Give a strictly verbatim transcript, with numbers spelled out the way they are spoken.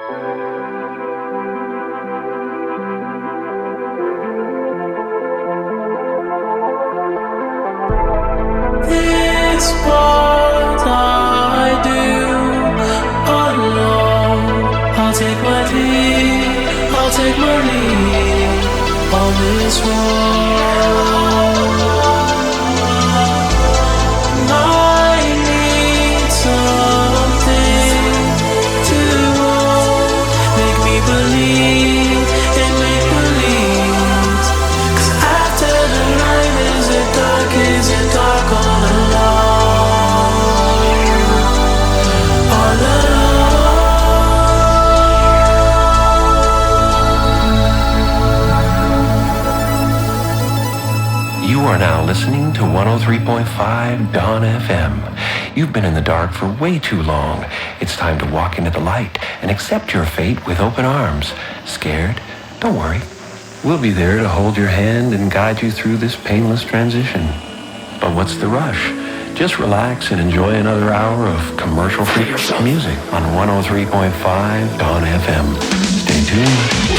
This what I do alone. I'll take my lead, I'll take my lead on this road. I need something to hold, make me believe in make believe. 'Cause after the night is it dark, is it dark all alone, all alone. You are now listening to one oh three point five Dawn F M. You've been in the dark for way too long. It's time to walk into the light and accept your fate with open arms. Scared? Don't worry. We'll be there to hold your hand and guide you through this painless transition. But what's the rush? Just relax and enjoy another hour of commercial-free music on one oh three point five Dawn F M. Stay tuned.